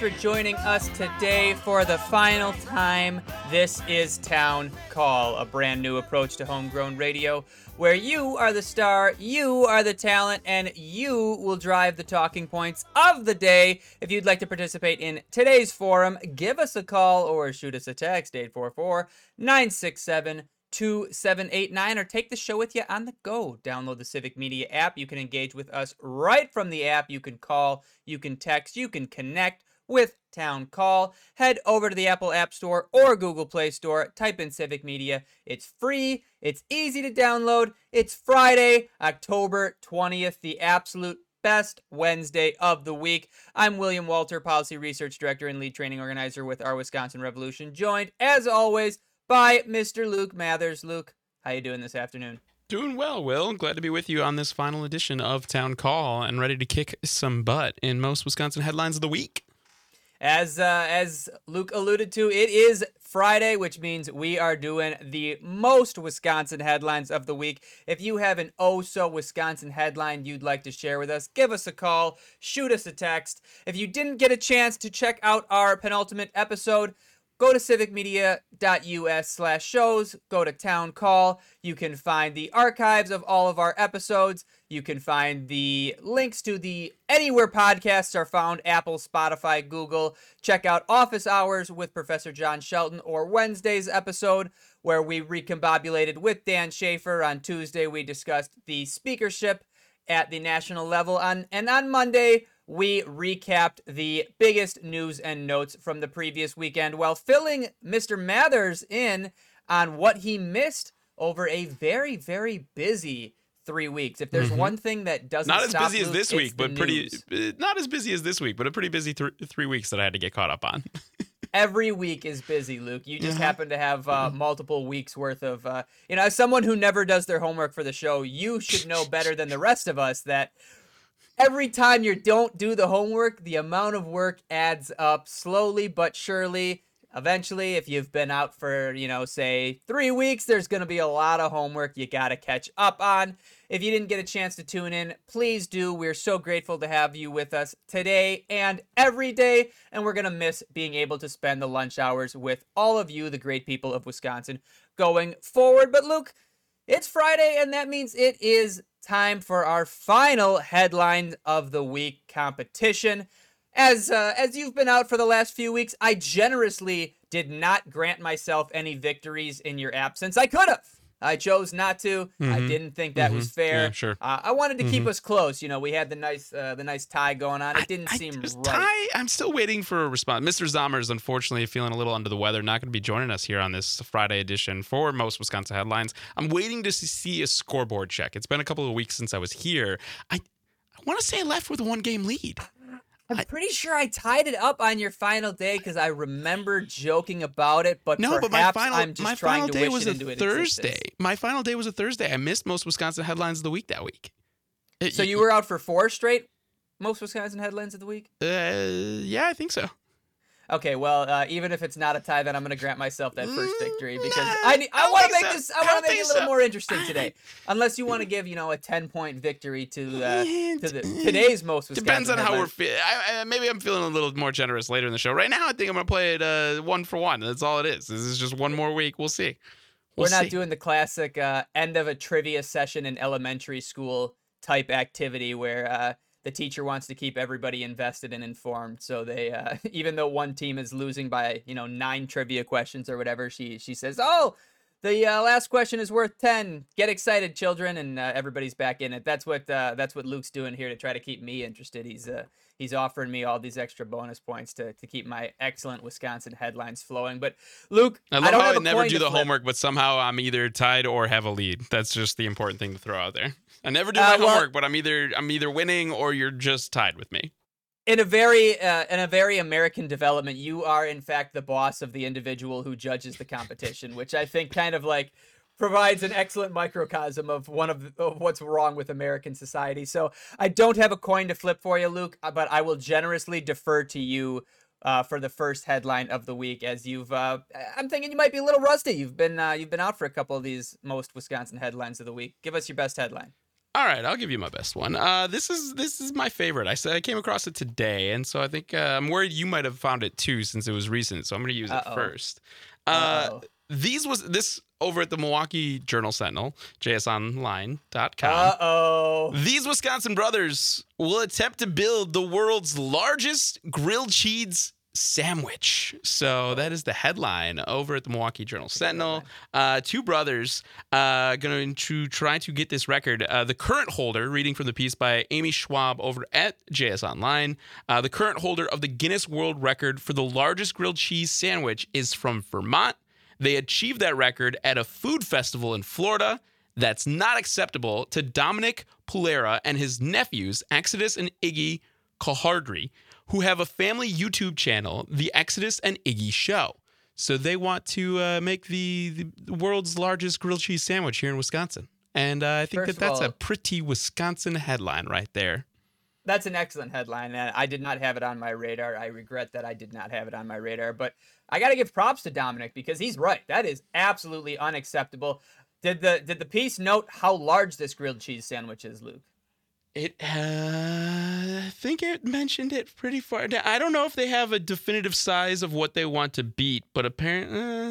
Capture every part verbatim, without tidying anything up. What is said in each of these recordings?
for joining us today for the final time. This is Town Call, a brand new approach to homegrown radio, where you are the star, you are the talent, and you will drive the talking points of the day. If you'd like to participate in today's forum, give us a call or shoot us a text, eight four four, nine six seven, two seven eight nine, or take the show with you on the go. Download the Civic Media app. You can engage with us right from the app. You can call, you can text, you can connect with Town Call. Head over to the Apple App Store or Google Play Store. Type in Civic Media. It's free. It's easy to download. It's Friday, October twentieth, the absolute best Wednesday of the week. I'm William Walter, Policy Research Director and Lead Training Organizer with our Wisconsin Revolution, joined, as always, by Mister Luke Mathers. Luke, how you doing this afternoon? Doing well, Will. Glad to be with you on this final edition of Town Call and ready to kick some butt in most Wisconsin headlines of the week. As uh, as Luke alluded to, it is Friday, which means we are doing the most Wisconsin headlines of the week. If you have an oh-so-Wisconsin headline you'd like to share with us, give us a call, shoot us a text. If you didn't get a chance to check out our penultimate episode, go to civicmedia.us slash shows, go to Town Call. You can find the archives of all of our episodes. You can find the links to the anywhere podcasts are found, Apple, Spotify, Google. Check out Office Hours with Professor John Shelton, or Wednesday's episode where we recombobulated with Dan Schaefer. On Tuesday, we discussed the speakership at the national level. On, and on Monday, we recapped the biggest news and notes from the previous weekend while filling Mister Mathers in on what he missed over a very, very busy three weeks. If there's mm-hmm. one thing that doesn't not as stop busy Luke, as this week, but pretty news. not as busy as this week, but a pretty busy th- three weeks that I had to get caught up on. Every week is busy, Luke. You just uh-huh. happen to have uh, multiple weeks worth of, uh, you know, as someone who never does their homework for the show, you should know better than the rest of us that every time you don't do the homework, the amount of work adds up slowly but surely. Eventually, if you've been out for, you know, say three weeks, there's going to be a lot of homework you got to catch up on. If you didn't get a chance to tune in, please do. We're so grateful to have you with us today and every day. And we're going to miss being able to spend the lunch hours with all of you, the great people of Wisconsin, going forward. But Luke, it's Friday, and that means it is time for our final headline of the week competition. As uh, as you've been out for the last few weeks, I generously did not grant myself any victories in your absence. I could have. I chose not to. Mm-hmm. I didn't think that mm-hmm. was fair. Yeah, sure. Uh, I wanted to mm-hmm. keep us close. You know, we had the nice uh, the nice tie going on. It didn't I, I seem just, right. Tie, I'm still waiting for a response. Mister Zomer is unfortunately feeling a little under the weather. Not going to be joining us here on this Friday edition for most Wisconsin headlines. I'm waiting to see a scoreboard check. It's been a couple of weeks since I was here. I, I want to say I left with a one-game lead. I'm pretty sure I tied it up on your final day because I remember joking about it, but no, perhaps but my final, I'm just my trying final to day wish was it a into Thursday. Existence. My final day was a Thursday. I missed most Wisconsin headlines of the week that week. It, so you were out for four straight most Wisconsin headlines of the week? Uh, yeah, I think so. Okay, well, uh, even if it's not a tie, then I'm going to grant myself that first victory because nah, I, I, I want to make so. this. I want to make it a little so. more interesting today. Unless you want to give, you know, a ten point victory to uh, to the today's most Wisconsin Depends on headlines. how we're feeling. Maybe I'm feeling a little more generous later in the show. Right now, I think I'm going to play it uh, one for one. That's all it is. This is just one more week. We'll see. We'll we're not see. doing the classic uh, end of a trivia session in elementary school type activity where. Uh, The teacher wants to keep everybody invested and informed, so they, uh, even though one team is losing by, you know, nine trivia questions or whatever, she she says, "Oh, the uh, last question is worth ten. Get excited, children!" And uh, everybody's back in it. That's what uh, that's what Luke's doing here to try to keep me interested. He's uh, he's offering me all these extra bonus points to to keep my excellent Wisconsin headlines flowing. But Luke, I love I don't how have I a never coin do to the flip. homework, but somehow I'm either tied or have a lead. That's just the important thing to throw out there. I never do my uh, well, homework, but I'm either I'm either winning or you're just tied with me. In a very uh, in a very American development, you are in fact the boss of the individual who judges the competition, which I think kind of like provides an excellent microcosm of one of, the, of what's wrong with American society. So I don't have a coin to flip for you, Luke, but I will generously defer to you uh, for the first headline of the week. As you've, uh, I'm thinking you might be a little rusty. You've been uh, you've been out for a couple of these most Wisconsin headlines of the week. Give us your best headline. All right, I'll give you my best one. Uh, this is this is my favorite. I said I came across it today, and so I think uh, I'm worried you might have found it too, since it was recent. So I'm going to use Uh-oh. it first. Uh, Uh-oh. these was this over at the Milwaukee Journal Sentinel, j s online dot com. Uh-oh. These Wisconsin brothers will attempt to build the world's largest grilled cheese sandwich. So that is the headline over at the Milwaukee Journal Sentinel. Uh, two brothers uh, going to try to get this record. Uh, the current holder, reading from the piece by Amy Schwab over at J S Online, uh, the current holder of the Guinness World Record for the largest grilled cheese sandwich is from Vermont. They achieved that record at a food festival in Florida. That's not acceptable to Dominic Pulera and his nephews, Exodus and Iggy Kahardri, who have a family YouTube channel, The Exodus and Iggy Show. So they want to uh, make the, the world's largest grilled cheese sandwich here in Wisconsin. And uh, I think First that of that's all- a pretty Wisconsin headline right there. That's an excellent headline, and I did not have it on my radar. I regret that I did not have it on my radar, but I got to give props to Dominic because he's right. That is absolutely unacceptable. Did the did the piece note how large this grilled cheese sandwich is, Luke? It, uh, I think it mentioned it pretty far down. I don't know if they have a definitive size of what they want to beat, but apparently, uh,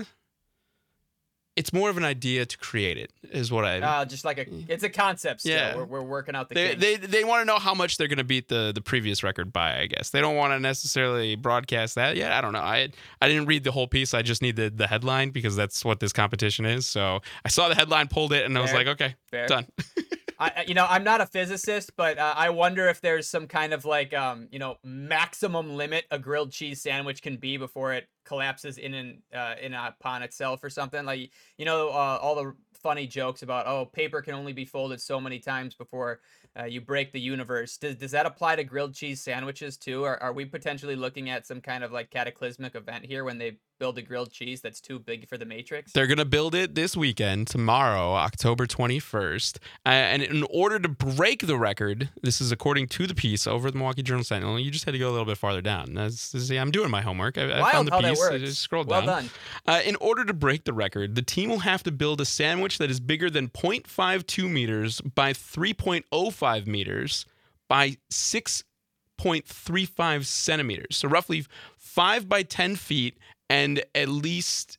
it's more of an idea to create it, is what I. Uh, just like a, it's a concept still. Yeah. We're, we're working out the They kinks. they they want to know how much they're going to beat the the previous record by. I guess they don't want to necessarily broadcast that yet. I don't know. I I didn't read the whole piece. I just need the the headline because that's what this competition is. So I saw the headline, pulled it, and I was Fair. like, okay, Fair. done. I, you know, I'm not a physicist, but uh, I wonder if there's some kind of like, um, you know, maximum limit a grilled cheese sandwich can be before it collapses in and uh, in upon itself or something. Like, you know, uh, all the funny jokes about, oh, paper can only be folded so many times before uh, you break the universe. Does does that apply to grilled cheese sandwiches too? Or are we potentially looking at some kind of like cataclysmic event here when they build a grilled cheese that's too big for the Matrix? They're going to build it this weekend, tomorrow, October twenty-first. Uh, and in order to break the record, this is according to the piece over at the Milwaukee Journal Sentinel, you just had to go a little bit farther down. That's, this is- yeah, I'm doing my homework. I, I Wild found the how that piece. I works. just scrolled Well down. done. Uh, in order to break the record, the team will have to build a sandwich that is bigger than zero point five two meters by three point zero five meters by six point three five centimeters. So roughly five by ten feet and at least,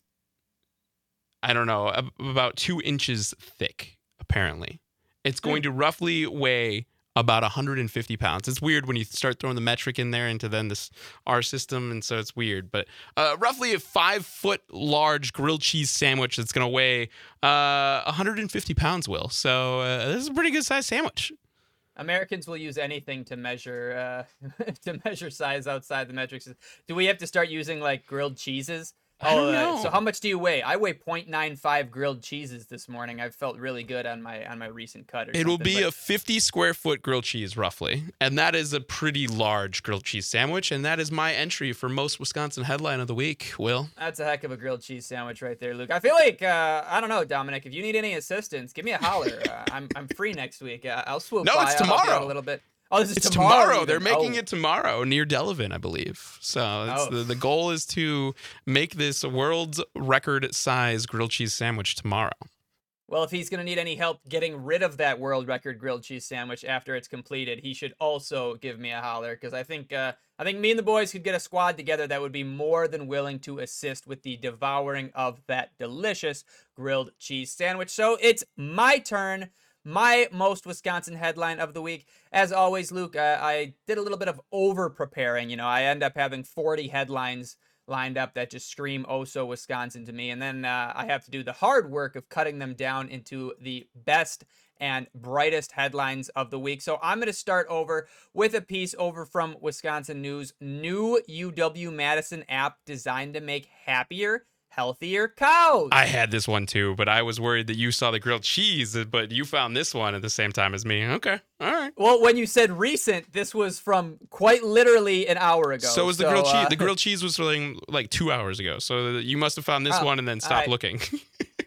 I don't know, ab- about two inches thick, apparently. It's going to roughly weigh about one hundred fifty pounds. It's weird when you start throwing the metric in there into then this R system, and so it's weird. But uh, roughly a five-foot large grilled cheese sandwich that's going to weigh uh, one hundred fifty pounds, Will. So uh, this is a pretty good-sized sandwich. Americans will use anything to measure uh, to measure size outside the metric system. Do we have to start using like grilled cheeses? I don't uh, know. So how much do you weigh? I weigh zero point nine five grilled cheeses this morning. I felt really good on my on my recent cut. Or It will something, be but a fifty square foot grilled cheese, roughly. And that is a pretty large grilled cheese sandwich. And that is my entry for most Wisconsin headline of the week, Will. That's a heck of a grilled cheese sandwich right there, Luke. I feel like uh, I don't know, Dominic. If you need any assistance, give me a holler. uh, I'm I'm free next week. Uh, I'll swoop No, by. it's I'll help you out tomorrow. a little bit. Oh, this is It's tomorrow. tomorrow. even. They're making Oh. it tomorrow near Delavan, I believe. So it's Oh. the, the goal is to make this world's record size grilled cheese sandwich tomorrow. Well, if he's going to need any help getting rid of that world record grilled cheese sandwich after it's completed, he should also give me a holler because I think uh, I think me and the boys could get a squad together that would be more than willing to assist with the devouring of that delicious grilled cheese sandwich. So it's my turn. My most Wisconsin headline of the week. As always, Luke, uh, I did a little bit of over preparing. You know, I end up having forty headlines lined up that just scream oh so Wisconsin to me. And then uh, I have to do the hard work of cutting them down into the best and brightest headlines of the week. So I'm going to start over with a piece over from Wisconsin News. New U W-Madison app designed to make happier, healthier cows. I had this one too, but I was worried that you saw the grilled cheese, but you found this one at the same time as me. Okay. All right. Well, when you said recent, this was from quite literally an hour ago. So was the grilled uh, cheese. The grilled cheese was like, like two hours ago. So you must have found this Oh, one and then stopped I- looking.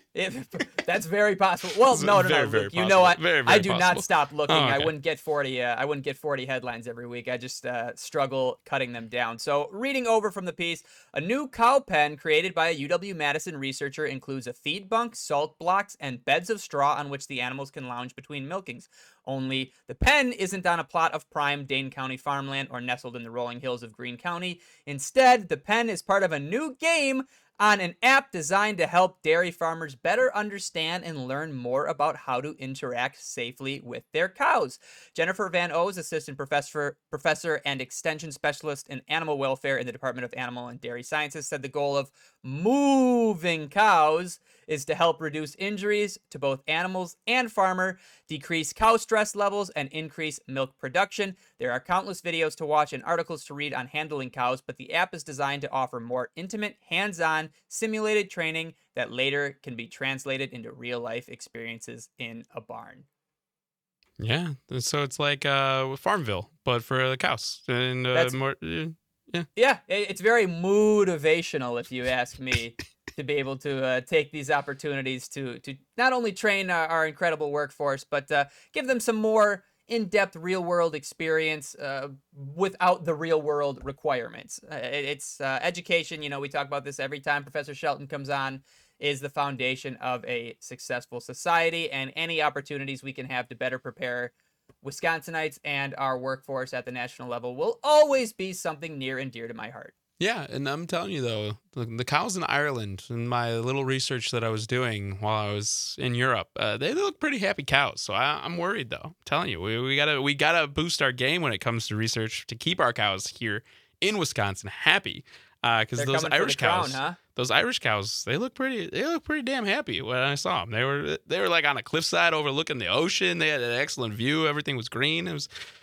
If, that's very possible. Well, It's no, no, very, no. very Luke, you know, I, possible. Very, I very do possible. not stop looking. Oh, okay. I wouldn't get forty. Uh, I wouldn't get forty headlines every week. I just uh, struggle cutting them down. So, reading over from the piece, a new cow pen created by a U W Madison researcher includes a feed bunk, salt blocks, and beds of straw on which the animals can lounge between milkings. Only the pen isn't on a plot of prime Dane County farmland or nestled in the rolling hills of Greene County. Instead, the pen is part of a new game on an app designed to help dairy farmers better understand and learn more about how to interact safely with their cows. Jennifer Van O's, assistant professor, professor and extension specialist in animal welfare in the Department of Animal and Dairy Sciences, said the goal of moving cows is to help reduce injuries to both animals and farmer, decrease cow stress levels, and increase milk production. There are countless videos to watch and articles to read on handling cows, but the app is designed to offer more intimate, hands-on, simulated training that later can be translated into real-life experiences in a barn. Yeah, so it's like uh, Farmville, but for the cows. And uh, That's- more, uh, yeah. Yeah, it- it's very motivational, if you ask me, to be able to uh, take these opportunities to to not only train our, our incredible workforce, but uh, give them some more in-depth real-world experience uh, without the real-world requirements. Uh, it- it's uh, education. You know, we talk about this every time Professor Shelton comes on. Is the foundation of a successful society, and any opportunities we can have to better prepare Wisconsinites and our workforce at the national level will always be something near and dear to my heart. Yeah, and I'm telling you though, the, the cows in Ireland, in my little research that I was doing while I was in Europe, uh, they look pretty happy cows. So I, I'm worried though. I'm telling you, we, we gotta we gotta boost our game when it comes to research to keep our cows here in Wisconsin happy. Because They're those coming for Irish the crown, cows, huh? those Irish cows, they look pretty. They look pretty damn happy when I saw them. They were they were like on a cliffside overlooking the ocean. They had an excellent view. Everything was green. It was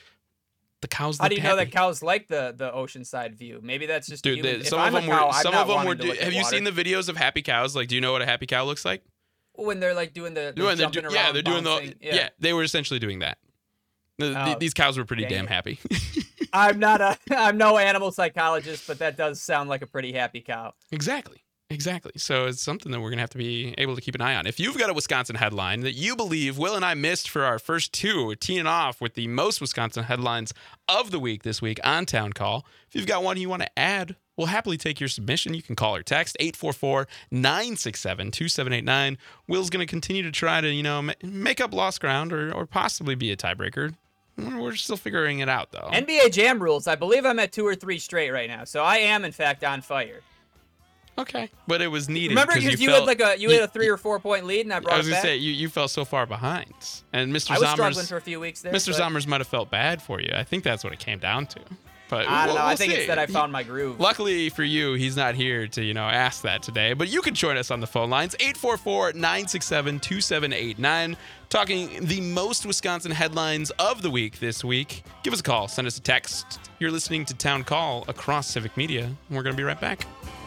the cows. How do you know happy. that cows like the the oceanside view? Maybe that's just Dude, human. they, If some I'm of a them cow, were. I'm Some not of them wanting were. to Do, look at have you water. seen the videos of happy cows? Like, do you know what a happy cow looks like? when they're like doing the, the Doing- they're jumping do- around? yeah, they're doing bouncing? the. Yeah. they were essentially doing that. The- the- Oh, these cows were pretty dang damn it. happy. I'm not a I'm no animal psychologist, but that does sound like a pretty happy cow. Exactly. Exactly. So it's something that we're going to have to be able to keep an eye on. If you've got a Wisconsin headline that you believe Will and I missed for our first two, we're teeing off with the most Wisconsin headlines of the week this week on Town Call. If you've got one you want to add, we'll happily take your submission. You can call or text eight four four, nine six seven, two seven eight nine. Will's going to continue to try to, you know, ma- make up lost ground or, or possibly be a tiebreaker. We're we're still figuring it out, though. N B A Jam rules. I believe I'm at two or three straight right now, so I am in fact on fire. Okay. But it was needed. Remember, 'cause because you, felt- had like a you, you- had a three or four point lead, and I brought I was it going back. to say, you, you fell so far behind. And Mister I was Zommers, struggling for a few weeks there. Mister but Zommers might have felt bad for you. I think that's what it came down to. But I don't we'll- know. I we'll think see. it's that I found my groove. Luckily for you, he's not here to, you know, ask that today. But you can join us on the phone lines, eight four four, nine six seven, two seven eight nine, talking the most Wisconsin headlines of the week this week. Give us a call. Send us a text. You're listening to Town Call across Civic Media. And we're going to be right back.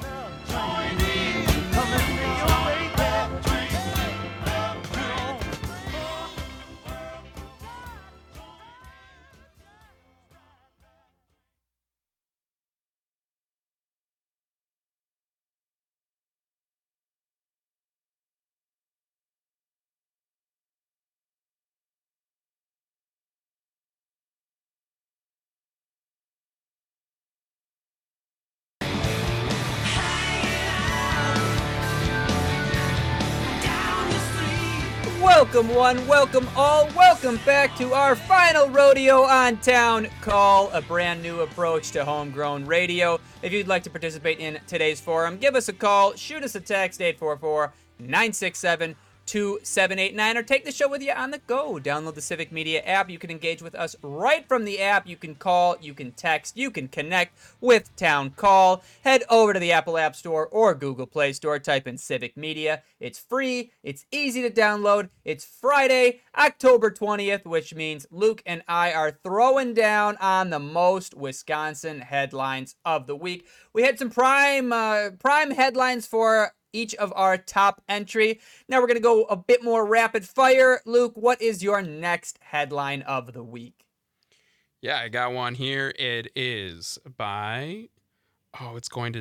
Welcome one, welcome all, welcome back to our final rodeo on Town Call, a brand new approach to homegrown radio. If you'd like to participate in today's forum, give us a call, shoot us a text, eight four four, nine six seven, two seven eight nine, or take the show with you on the go. Download the Civic Media app. You can engage with us right from the app. You can call, you can text, you can connect with Town Call. Head over to the Apple App Store or Google Play Store. Type in Civic Media. It's free. It's easy to download. It's Friday, October twentieth, which means Luke and I are throwing down on the most Wisconsin headlines of the week. We had some prime, uh, prime headlines for each of our top entry. Now we're going to go a bit more rapid fire. Luke, what is your next headline of the week? Yeah, I got one here. It is by, oh, it's going to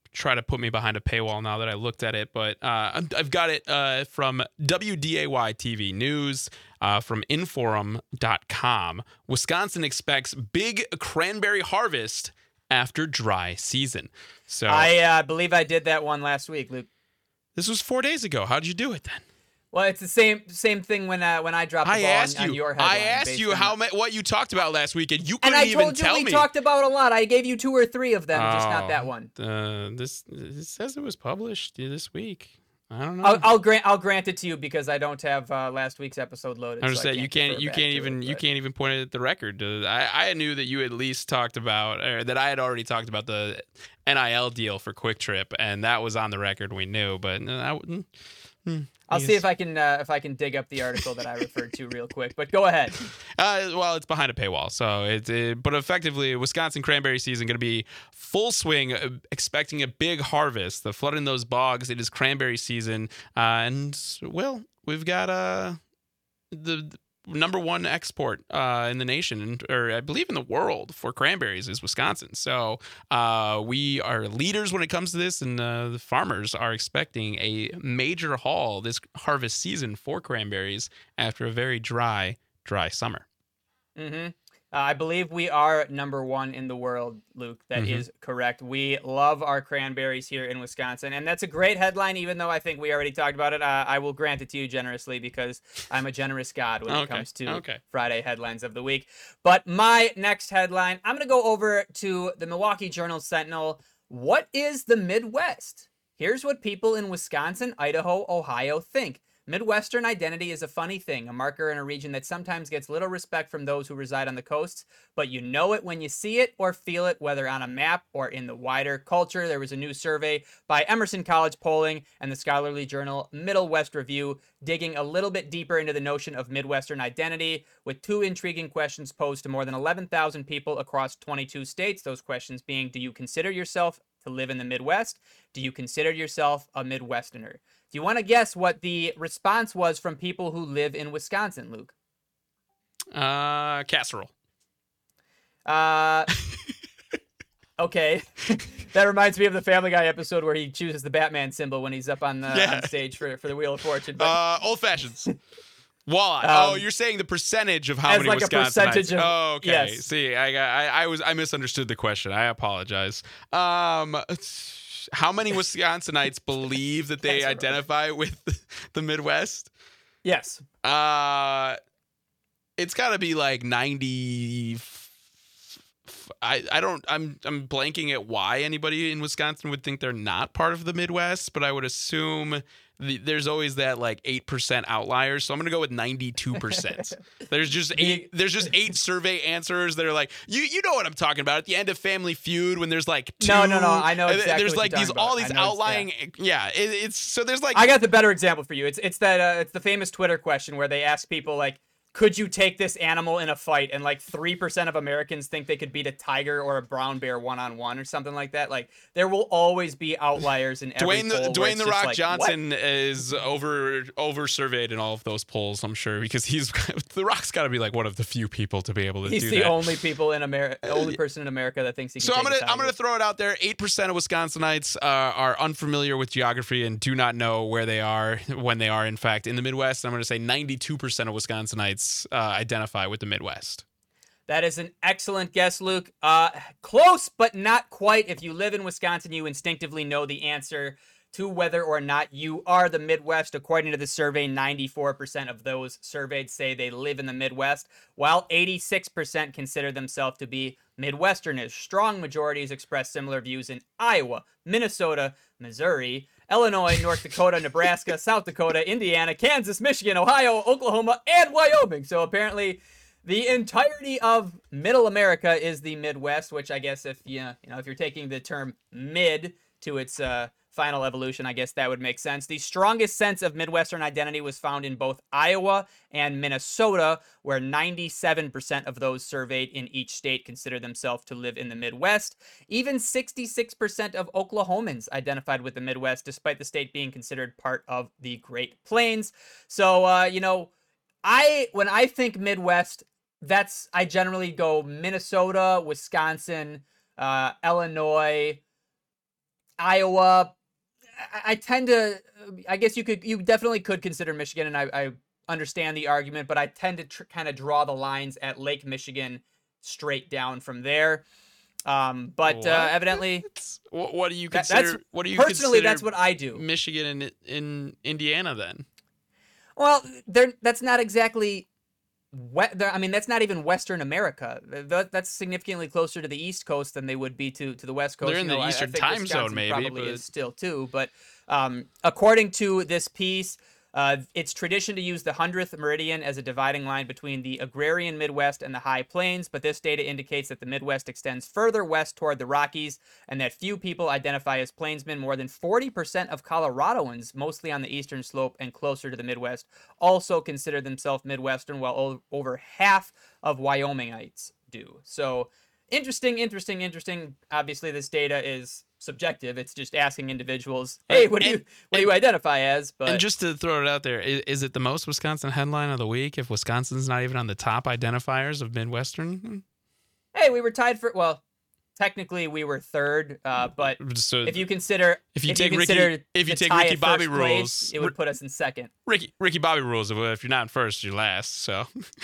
try to put me behind a paywall now that I looked at it, but uh, I've got it uh, from W D A Y T V News, uh, from inforum dot com. Wisconsin expects big cranberry harvest after dry season. So I uh, believe I did that one last week, Luke. This was four days ago. How'd you do it then? Well, it's the same same thing when uh, when I dropped the I ball asked on, you. on your headline. I asked you how ma- what you talked about last week, and you couldn't and I even told you tell we me. talked about a lot. I gave you two or three of them, oh, just not that one. Uh, this it says it was published this week. I don't know. I'll, I'll grant I'll grant it to you because I don't have uh, last week's episode loaded. I'm just so I saying you can't can't you refer can't back to even it, you but- can't even point it at the record. Uh, I I knew that you at least talked about or that I had already talked about the N I L deal for Quick Trip, and that was on the record. We knew, but uh, I wouldn't. Hmm, I'll I see guess. if I can uh, if I can dig up the article that I referred to real quick. But go ahead. Uh, well, it's behind a paywall, so it's it, but effectively, Wisconsin cranberry season going to be full swing. Uh, expecting a big harvest. The flood in those bogs. It is cranberry season, uh, and well, we've got uh the. the number one export uh, in the nation, or I believe in the world, for cranberries is Wisconsin. So uh, we are leaders when it comes to this, and uh, the farmers are expecting a major haul this harvest season for cranberries after a very dry, dry summer. Mm-hmm. Uh, I believe we are number one in the world, Luke. That Mhm. is correct. We love our cranberries here in Wisconsin, and that's a great headline. Even though I think we already talked about it, uh, I will grant it to you generously because I'm a generous God when it Okay, comes to okay. Friday headlines of the week. But my next headline, I'm going to go over to the Milwaukee Journal Sentinel. What is the Midwest? Here's what people in Wisconsin, Idaho, Ohio think. Midwestern identity is a funny thing, a marker in a region that sometimes gets little respect from those who reside on the coasts, but you know it when you see it or feel it, whether on a map or in the wider culture. There was a new survey by Emerson College Polling and the scholarly journal Middle West Review, digging a little bit deeper into the notion of Midwestern identity, with two intriguing questions posed to more than eleven thousand people across twenty-two states. Those questions being, do you consider yourself to live in the Midwest? Do you consider yourself a Midwesterner? Do you want to guess what the response was from people who live in Wisconsin, Luke? Uh, casserole. Uh, okay. That reminds me of the Family Guy episode where he chooses the Batman symbol when he's up on the Yeah. on stage for, for the Wheel of Fortune. But Uh, old fashions. Walleye. Um, oh, you're saying the percentage of how as many like a Wisconsinites? percentage of- oh, okay. yes. See, I, got- I I was I misunderstood the question. I apologize. Um, how many Wisconsinites believe that they That's all right. identify with the Midwest? yes. Uh, it's got to be like ninety. I, I don't I'm I'm blanking at why anybody in Wisconsin would think they're not part of the Midwest, but I would assume the, there's always that like eight percent outliers, so I'm gonna go with ninety-two percent. There's just eight. There's just eight survey answers that are like, you you know what I'm talking about. At the end of Family Feud, when there's like two, No, no, no, I know and exactly There's what like you're these talking all about. these I know it's- outlying. Yeah, it, it's so there's like I got the better example for you. It's it's that uh, it's the famous Twitter question where they ask people like, could you take this animal in a fight? And like three percent of Americans think they could beat a tiger or a brown bear one on one or something like that. Like there will always be outliers in every Dwayne the, poll where Dwayne it's the just Rock like, Johnson is over over surveyed in all of those polls, I'm sure, because he's the Rock's got to be like one of the few people to be able to He's do the that. only people in America, only person in America that thinks he can. So I'm take gonna a I'm gonna tiger. throw it out there. Eight percent of Wisconsinites uh, are unfamiliar with geography and do not know where they are when they are in fact in the Midwest. I'm gonna say ninety-two percent of Wisconsinites uh, identify with the Midwest. That is an excellent guess, Luke. Uh, close, but not quite. If you live in Wisconsin, you instinctively know the answer to whether or not you are the Midwest. According to the survey, ninety-four percent of those surveyed say they live in the Midwest, while eighty-six percent consider themselves to be Midwesterners. Strong majorities express similar views in Iowa, Minnesota, Missouri, Illinois, North Dakota, Nebraska, South Dakota, Indiana, Kansas, Michigan, Ohio, Oklahoma, and Wyoming. So apparently the entirety of Middle America is the Midwest, which I guess if you, you know, if you're taking the term mid to its uh, final evolution, I guess that would make sense. The strongest sense of Midwestern identity was found in both Iowa and Minnesota, where ninety-seven percent of those surveyed in each state consider themselves to live in the Midwest. Even sixty-six percent of Oklahomans identified with the Midwest, despite the state being considered part of the Great Plains. So, uh, you know, I when I think Midwest, that's I generally go Minnesota, Wisconsin, uh, Illinois. Iowa. I, I tend to, I guess you could, you definitely could consider Michigan, and I, I understand the argument, but I tend to tr- kind of draw the lines at Lake Michigan straight down from there. Um, but uh, evidently, what, what do you that, consider? that's, what do you personally, consider that's what I do. Michigan in in Indiana, then? Well, they're that's not exactly. We- I mean, that's not even Western America. That, that's significantly closer to the East Coast than they would be to, to the West Coast. They're in you know, the I- Eastern I think time Wisconsin zone, maybe, probably but- is still too. But um, according to this piece, uh, it's tradition to use the hundredth meridian as a dividing line between the agrarian Midwest and the High Plains. But this data indicates that the Midwest extends further west toward the Rockies, and that few people identify as plainsmen. More than forty percent of Coloradoans, mostly on the eastern slope and closer to the Midwest, also consider themselves Midwestern, while o- over half of Wyomingites do. So interesting, interesting, interesting. Obviously, this data is subjective. It's just asking individuals, hey, what do you And- what do you identify as? But And just to throw it out there, is, is it the most Wisconsin headline of the week if Wisconsin's not even on the top identifiers of Midwestern? hey, we were tied for well, technically we were third, uh, but So if you consider if you if take you Ricky- consider if you the take tie Ricky at Bobby first place, rules, it would put us in second. Ricky Ricky Bobby rules, if you're not in first, you're last. So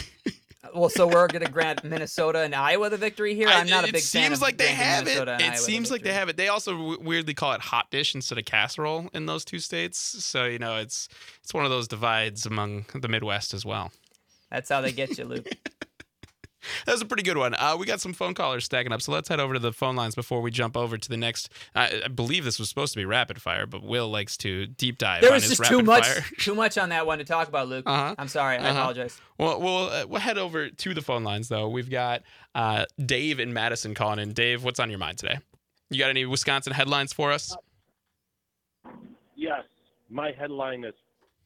Well, so we're gonna grant Minnesota and Iowa the victory here. I'm not I- a big It fan seems of like they granting have it. Minnesota and It Iowa the seems like they victory. have it. They also w- weirdly call it hot dish instead of casserole in those two states. So you know, it's it's one of those divides among the Midwest as well. That's how they get you, Luke. That was a pretty good one. Uh, we got some phone callers stacking up, so let's head over to the phone lines before we jump over to the next. I, I believe this was supposed to be rapid fire, but Will likes to deep dive. There on was his just too rapid much, fire. too much on that one to talk about, Luke. Uh-huh. I'm sorry. I Uh-huh. apologize. Well, we'll uh, we'll head over to the phone lines though. We've got uh, Dave in Madison calling in. Dave, what's on your mind today? You got any Wisconsin headlines for us? Yes, my headline is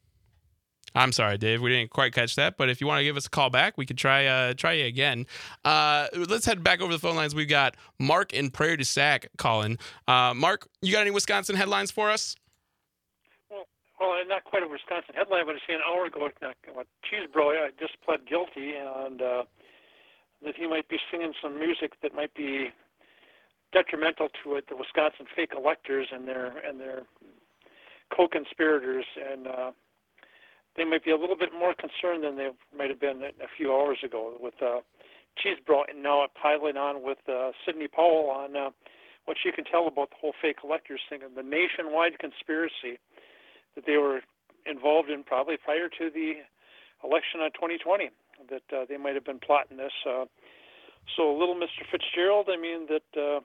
I'm sorry, Dave. We didn't quite catch that, but if you want to give us a call back, we could try uh, try you again. Uh, let's head back over the phone lines. We've got Mark in Prairie du Sac calling. Uh, Mark, you got any Wisconsin headlines for us? Well, well, not quite a Wisconsin headline, but I see an hour ago, uh, Cheesebro uh, just pled guilty, and uh, that he might be singing some music that might be detrimental to it, the Wisconsin fake electors and their and their co-conspirators, and uh, they might be a little bit more concerned than they might have been a few hours ago with uh, Cheesebro and now piling on with uh, Sidney Powell on uh, what she can tell about the whole fake electors thing and the nationwide conspiracy that they were involved in probably prior to the election on twenty twenty, that uh, they might have been plotting this. Uh, so little Mister Fitzgerald, I mean, that, uh,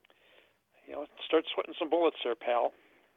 you know, start sweating some bullets there, pal.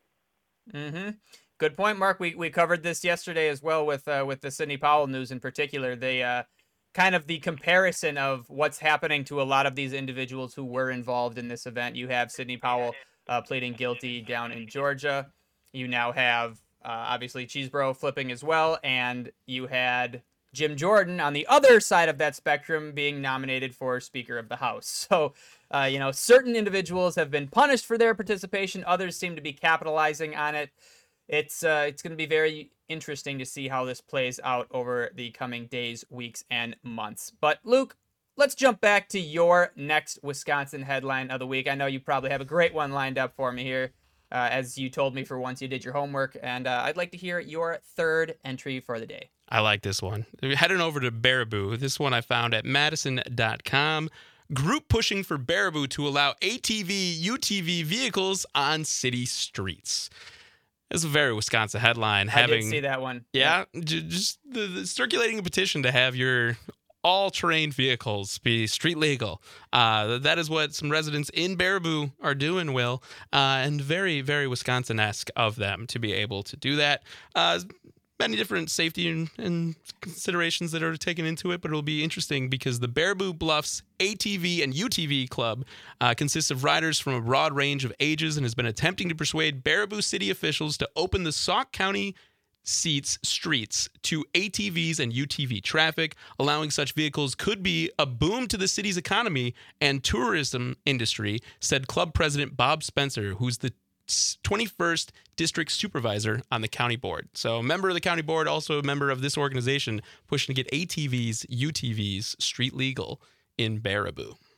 Mm-hmm. Good point, Mark. We we covered this yesterday as well with uh, with the Sidney Powell news in particular. They uh, kind of the comparison of what's happening to a lot of these individuals who were involved in this event. You have Sidney Powell uh, pleading guilty down in Georgia. You now have uh, obviously Cheesebro flipping as well, and you had Jim Jordan on the other side of that spectrum being nominated for Speaker of the House. So, uh, you know, certain individuals have been punished for their participation. Others seem to be capitalizing on it. It's uh, it's going to be very interesting to see how this plays out over the coming days, weeks, and months. But Luke, let's jump back to your next Wisconsin headline of the week. I know you probably have a great one lined up for me here, uh, as you told me for once you did your homework, and uh, I'd like to hear your third entry for the day. I like this one. Heading over to Baraboo. This one I found at Madison dot com. Group pushing for Baraboo to allow A T V, U T V vehicles on city streets. It's a very Wisconsin headline. Having, I did see that one. Yeah, j- just the, the circulating a petition to have your all-terrain vehicles be street legal. Uh, that is what some residents in Baraboo are doing, Will, uh, and very, very Wisconsin-esque of them to be able to do that. Uh, many different safety and, and considerations that are taken into it, but it'll be interesting because the Baraboo Bluffs A T V and U T V Club uh, consists of riders from a broad range of ages and has been attempting to persuade Baraboo city officials to open the Sauk County seats streets to A T Vs and U T V traffic. Allowing such vehicles could be a boom to the city's economy and tourism industry, said club president Bob Spencer, who's the twenty-first district supervisor on the county board. So a member of the county board, also a member of this organization, pushing to get A T Vs, U T Vs street legal in Baraboo.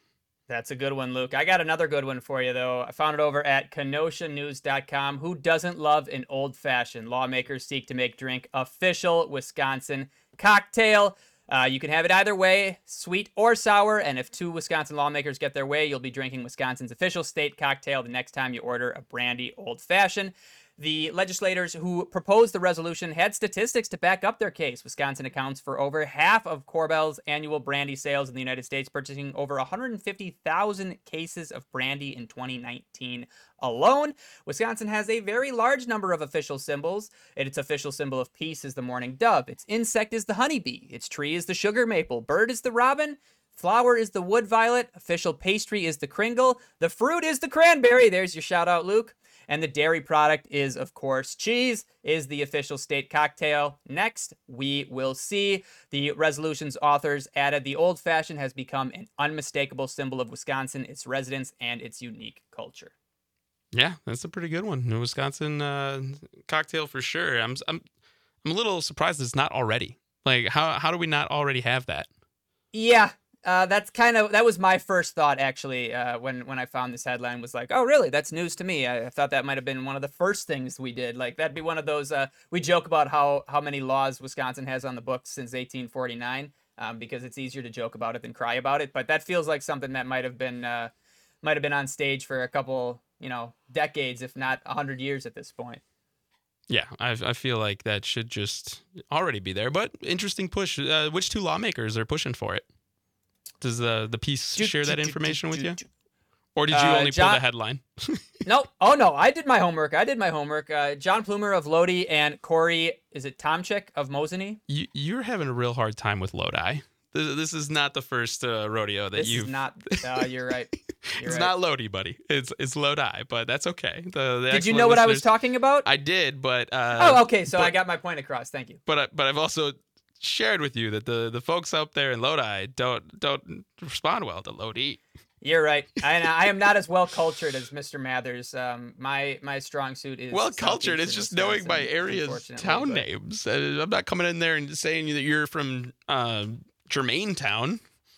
That's a good one, Luke. I got another good one for you, though. I found it over at Kenosha News dot com. Who doesn't love an old-fashioned? Lawmakers seek to make drink official Wisconsin cocktail. Uh, you can have it either way, sweet or sour, and if two Wisconsin lawmakers get their way, you'll be drinking Wisconsin's official state cocktail the next time you order a brandy old-fashioned. The legislators who proposed the resolution had statistics to back up their case. Wisconsin accounts for over half of Korbel's annual brandy sales in the United States, purchasing over one hundred fifty thousand cases of brandy in twenty nineteen alone. Wisconsin has a very large number of official symbols. Its official symbol of peace is the mourning dove. Its insect is the honeybee. Its tree is the sugar maple. Bird is the robin. Flower is the wood violet. Official pastry is the kringle. The fruit is the cranberry. There's your shout out, Luke. And the dairy product is, of course, cheese, is the official state cocktail. Next, we will see. The resolution's authors added the old-fashioned has become an unmistakable symbol of Wisconsin, its residents, and its unique culture. Yeah, that's a pretty good one. New Wisconsin uh, cocktail for sure. I'm I'm I'm a little surprised it's not already. Like, how how do we not already have that? Yeah. Uh, that's kind of, that was my first thought, actually, uh, when, when I found this headline, was like, oh, really? That's news to me. I, I thought that might have been one of the first things we did. Like, that'd be one of those, uh, we joke about how, how many laws Wisconsin has on the books since eighteen forty-nine, um, because it's easier to joke about it than cry about it. But that feels like something that might have been, uh, might have been on stage for a couple, you know, decades, if not a hundred years at this point. Yeah, I, I feel like that should just already be there. But interesting push. Uh, which two lawmakers are pushing for it? Does the the piece share that information with you? Or did you Uh, only John- pull the headline? No. Oh, no. I did my homework. I did my homework. Uh, John Plumer of Lodi and Corey, is it Tomczyk of Moseny? You, you're having a real hard time with Lodi. This, this is not the first uh, rodeo that This you've... is not. Uh, you're right. You're it's right. not Lodi, buddy. It's it's Lodi, but that's okay. The, the Did you excellent know what I was listeners- talking about? I did, but... Uh, oh, okay. So but- I got my point across. Thank you. But I- but I've also shared with you that the, the folks up there in Lodi don't don't respond well to Lodi. You're right. I, I am not as well cultured as Mister Mathers. Um, my my strong suit is Well cultured. southeastern It's just knowing my Wisconsin, area's unfortunately, town but- names. Uh, I'm not coming in there and saying that you're from uh, Germaintown.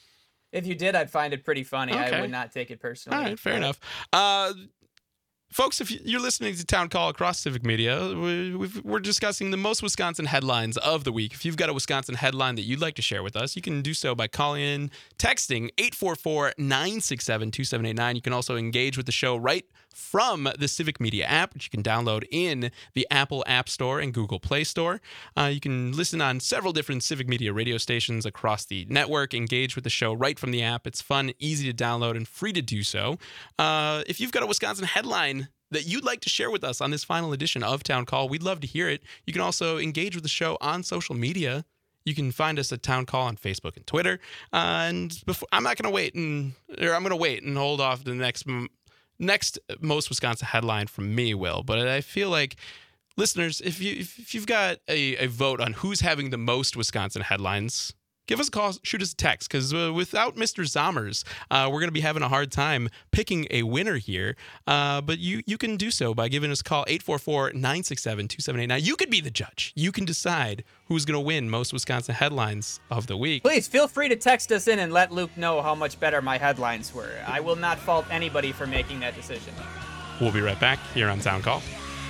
If you did, I'd find it pretty funny. Okay. I would not take it personally. All right, fair but- enough. Uh, folks, if you're listening to Town Call across Civic Media, we- we've- we're discussing the most Wisconsin headlines of the week. If you've got a Wisconsin headline that you'd like to share with us, you can do so by calling in, texting eight four four, nine six seven, two seven eight nine. You can also engage with the show right from the Civic Media app, which you can download in the Apple App Store and Google Play Store. Uh, you can listen on several different Civic Media radio stations across the network, engage with the show right from the app. It's fun, easy to download, and free to do so. Uh, if you've got a Wisconsin headline that you'd like to share with us on this final edition of Town Call, we'd love to hear it. You can also engage with the show on social media. You can find us at Town Call on Facebook and Twitter. Uh, and before, I'm not going to wait and or I'm going to wait and hold off the next next most Wisconsin headline from me, Will. But I feel like listeners, if you if you've got a, a vote on who's having the most Wisconsin headlines, give us a call, shoot us a text, because uh, without Mister Zommers, uh, we're going to be having a hard time picking a winner here. Uh, but you you can do so by giving us a call, eight four four, nine six seven, two seven eight nine. You could be the judge. You can decide who's going to win most Wisconsin headlines of the week. Please feel free to text us in and let Luke know how much better my headlines were. I will not fault anybody for making that decision. We'll be right back here on Town Call.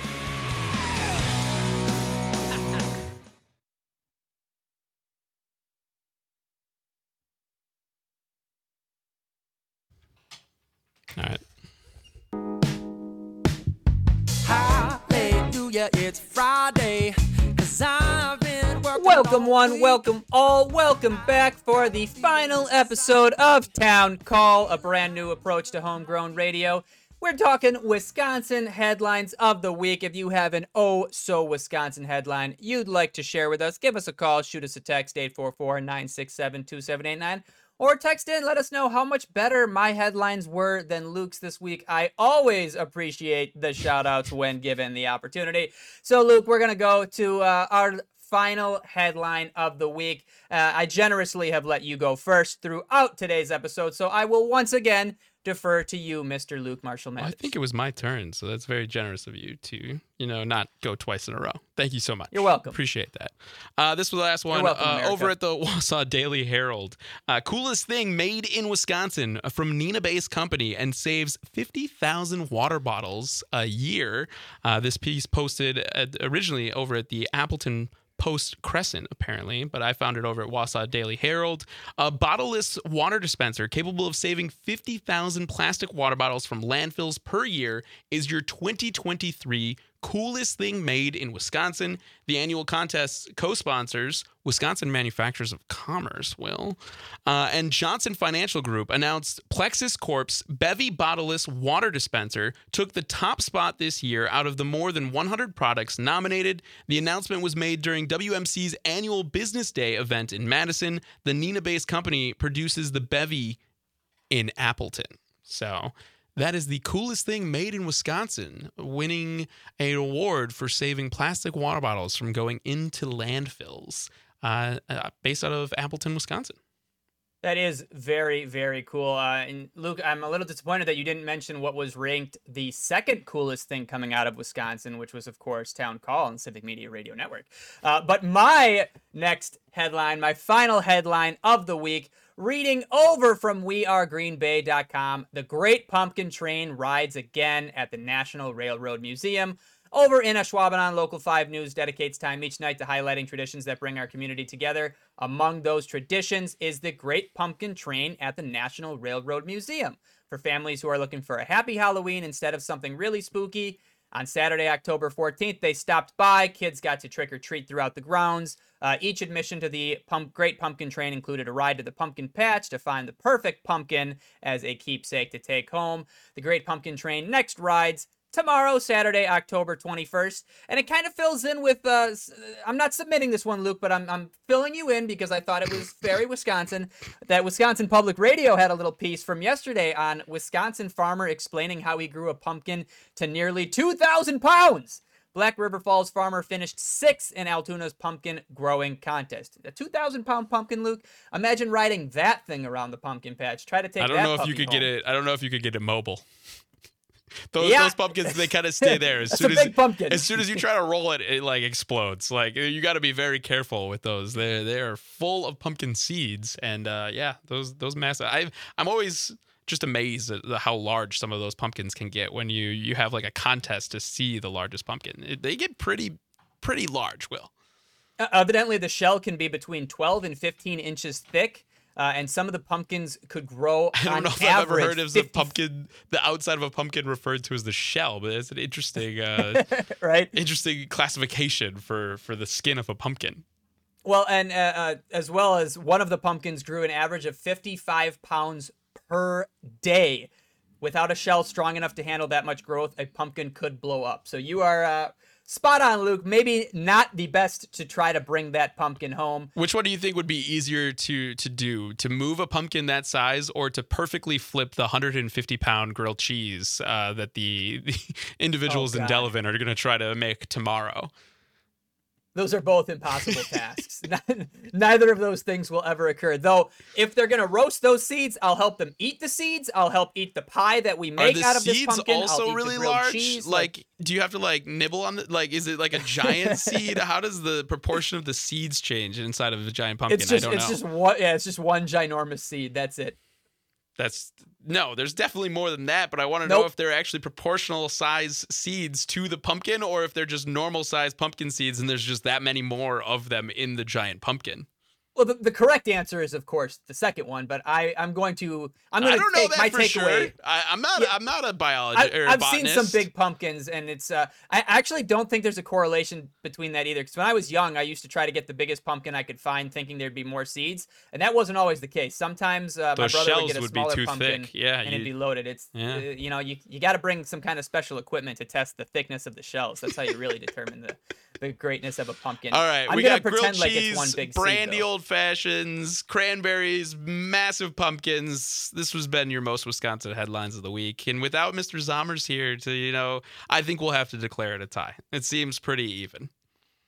All right. Hallelujah, it's Friday, 'cause I've been working Welcome all one, week. welcome all, welcome back for the final episode of Town Call, a brand new approach to homegrown radio. We're talking Wisconsin headlines of the week. If you have an oh so Wisconsin headline you'd like to share with us, give us a call, shoot us a text, eight four four, nine six seven, two seven eight nine. Or text in, let us know how much better my headlines were than Luke's this week. I always appreciate the shout-outs when given the opportunity. So, Luke, we're going to go to uh, our final headline of the week. Uh, I generously have let you go first throughout today's episode, so I will once again defer to you, Mister Luke Marshall Well, I Mathers. think it was my turn, so that's very generous of you to, you know, not go twice in a row. Thank you so much. You're welcome. Appreciate that. Uh, this was the last one. welcome, uh, America. over at the Wausau Daily Herald. Uh, coolest thing made in Wisconsin from Neenah-based company and saves fifty thousand water bottles a year. Uh, this piece posted at, originally over at the Appleton Post Crescent, apparently, but I found it over at Wausau Daily Herald. A bottleless water dispenser capable of saving fifty thousand plastic water bottles from landfills per year is your twenty twenty-three coolest thing made in Wisconsin. The annual contest co-sponsors Wisconsin Manufacturers of Commerce, Will, uh, and Johnson Financial Group announced Plexus Corp's Bevy bottleless water dispenser took the top spot this year out of the more than one hundred products nominated. The announcement was made during W M C's annual Business Day event in Madison. The Neenah-based company produces the Bevy in Appleton. So that is the coolest thing made in Wisconsin, winning an award for saving plastic water bottles from going into landfills, uh, uh, based out of Appleton, Wisconsin. That is very, very cool. Uh, and Luke, I'm a little disappointed that you didn't mention what was ranked the second coolest thing coming out of Wisconsin, which was, of course, Town Call and Civic Media Radio Network. Uh, but my next headline, my final headline of the week, reading over from we are green bay dot com, the Great Pumpkin Train rides again at the National Railroad Museum. Over in Ashwaubenon, Local five News dedicates time each night to highlighting traditions that bring our community together. Among those traditions is the Great Pumpkin Train at the National Railroad Museum. For families who are looking for a happy Halloween instead of something really spooky, on Saturday, October fourteenth, they stopped by. Kids got to trick or treat throughout the grounds. Uh, each admission to the pump, Great Pumpkin Train included a ride to the pumpkin patch to find the perfect pumpkin as a keepsake to take home. The Great Pumpkin Train next rides tomorrow, Saturday, October twenty-first. And it kind of fills in with, uh, I'm not submitting this one, Luke, but I'm, I'm filling you in because I thought it was very Wisconsin. That Wisconsin Public Radio had a little piece from yesterday on Wisconsin farmer explaining how he grew a pumpkin to nearly two thousand pounds. Black River Falls farmer finished sixth in Altoona's pumpkin growing contest. A two thousand pound pumpkin, Luke. Imagine riding that thing around the pumpkin patch. Try to take I don't that know if you puppy could get home. it. I don't know if you could get it mobile. Those, Yeah. those pumpkins, they kind of stay there. As That's soon a as big pumpkin. as soon as you try to roll it, it like explodes. Like you got to be very careful with those. They they are full of pumpkin seeds, and uh, yeah, those those massive. I I'm always just amazed at the- how large some of those pumpkins can get when you you have like a contest to see the largest pumpkin. It, they get pretty pretty large. Will. Uh, evidently, the shell can be between twelve and fifteen inches thick. Uh, and some of the pumpkins could grow I don't on know if average I've ever heard of the fifty pumpkin, the outside of a pumpkin referred to as the shell, but it's an interesting, uh, right? interesting classification for for the skin of a pumpkin. Well, and uh, uh, as well as one of the pumpkins grew an average of fifty-five pounds per day. Without a shell strong enough to handle that much growth, a pumpkin could blow up. So you are uh, spot on, Luke. Maybe not the best to try to bring that pumpkin home. Which one do you think would be easier to to do? To move a pumpkin that size, or to perfectly flip the one hundred fifty pound grilled cheese uh, that the, the individuals Oh, in God. Delavan are going to try to make tomorrow? Those are both impossible tasks. Neither of those things will ever occur. Though, if they're going to roast those seeds, I'll help them eat the seeds. I'll help eat the pie that we Are make the out of this seeds pumpkin. I'll also eat the really grilled large? cheese. Like, do you have to like nibble on the like? Is it like a giant seed? How does the proportion of the seeds change inside of a giant pumpkin? it's just I don't it's know. just one yeah, it's just one ginormous seed. That's it. That's no, there's definitely more than that, but I want to know Nope. if they're actually proportional size seeds to the pumpkin, or if they're just normal size pumpkin seeds and there's just that many more of them in the giant pumpkin. Well, the, the correct answer is, of course, the second one. But I I'm going to I'm I going don't to know take that my for takeaway. sure. I, I'm not. Yeah. I'm not a biologist I, or a I've seen botanist. some big pumpkins, and it's. Uh, I actually don't think there's a correlation between that either. Because when I was young, I used to try to get the biggest pumpkin I could find, thinking there'd be more seeds, and that wasn't always the case. Sometimes uh, my Those brother would shells get a would be smaller too pumpkin, thick. Yeah, and you- it'd be loaded. It's Yeah. uh, you know you you got to bring some kind of special equipment to test the thickness of the shells. That's how you really determine the, the greatness of a pumpkin. All right, I'm we gonna got grilled pretend like cheese, it's one big seed, brandy though. old fashions, cranberries, massive pumpkins. This has been your most Wisconsin headlines of the week, and without Mister Zommers here to, you know, I think we'll have to declare it a tie. It seems pretty even.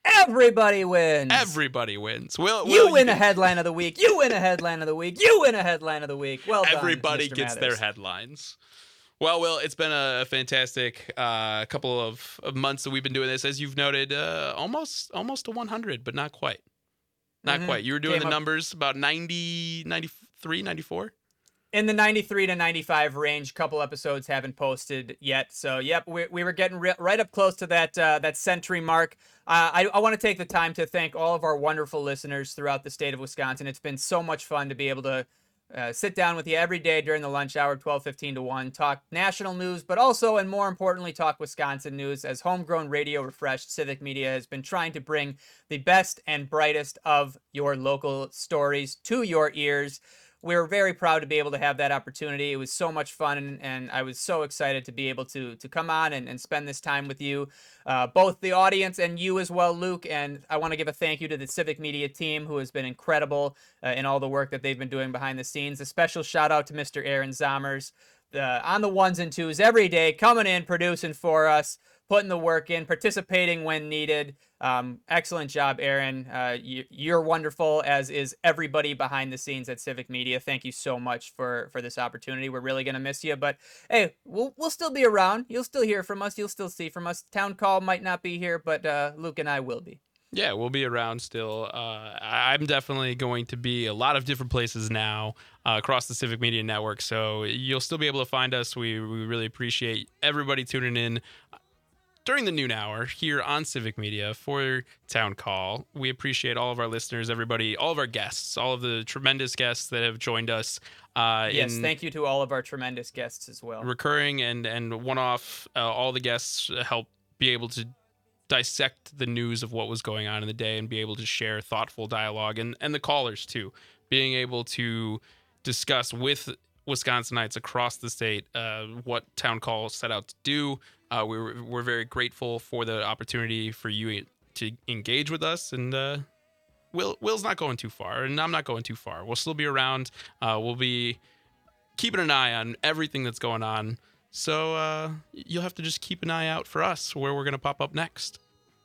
Everybody wins. Everybody wins. Will, You Will, win a headline of the week. You win a headline of the week. You win a headline of the week. Well done, Everybody Mister gets Mathers. their headlines. Well, Will, it's been a fantastic uh, couple of, of months that we've been doing this. As you've noted, uh, almost almost to one hundred, but not quite. Not Mhm. quite. You were doing Came the up- numbers about ninety, ninety-three, ninety-four? In the ninety-three to ninety-five range. Couple episodes haven't posted yet, so yep, we, we were getting re- right up close to that uh, that century mark. Uh, I, I want to take the time to thank all of our wonderful listeners throughout the state of Wisconsin. It's been so much fun to be able to uh, sit down with you every day during the lunch hour, twelve fifteen to one, talk national news, but also, and more importantly, talk Wisconsin news. As Homegrown Radio Refreshed, Civic Media has been trying to bring the best and brightest of your local stories to your ears. We're very proud to be able to have that opportunity. It was so much fun, and, and I was so excited to be able to to come on and, and spend this time with you, uh, both the audience and you as well, Luke. And I want to give a thank you to the Civic Media team, who has been incredible uh, in all the work that they've been doing behind the scenes. A special shout out to Mister Aaron Zommers, uh, on the ones and twos every day, coming in, producing for us, putting the work in, participating when needed. Um, excellent job, Aaron. Uh, you, you're wonderful, as is everybody behind the scenes at Civic Media. Thank you so much for for this opportunity. We're really gonna miss you, but hey, we'll we'll still be around. You'll still hear from us. You'll still see from us. Town Call might not be here, but uh, Luke and I will be. Yeah, we'll be around still. Uh, I'm definitely going to be a lot of different places now uh, across the Civic Media Network, so you'll still be able to find us. We, we really appreciate everybody tuning in during the noon hour here on Civic Media for Town Call. We appreciate all of our listeners, everybody, all of our guests, all of the tremendous guests that have joined us. Uh, Yes, in thank you to all of our tremendous guests as well. recurring and, and one-off. Uh, all the guests help be able to dissect the news of what was going on in the day and be able to share thoughtful dialogue, and, and the callers too, being able to discuss with Wisconsinites across the state uh, what Town Call set out to do. Uh, we're, we're very grateful for the opportunity for you to engage with us, and uh, Will Will's not going too far, and I'm not going too far. We'll still be around. Uh, we'll be keeping an eye on everything that's going on. So uh, you'll have to just keep an eye out for us, where we're going to pop up next.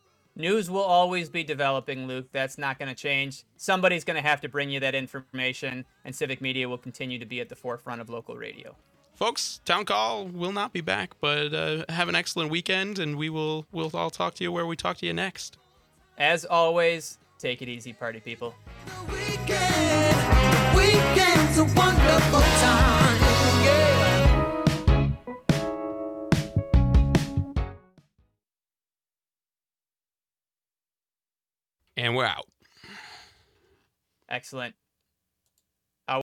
News will always be developing, Luke. That's not going to change. Somebody's going to have to bring you that information, and Civic Media will continue to be at the forefront of local radio. Folks, Town Call will not be back, but uh, have an excellent weekend, and we will we'll all talk to you where we talk to you next. As always, take it easy, party people. The weekend, weekend's a wonderful time. Yeah. And we're out. Excellent.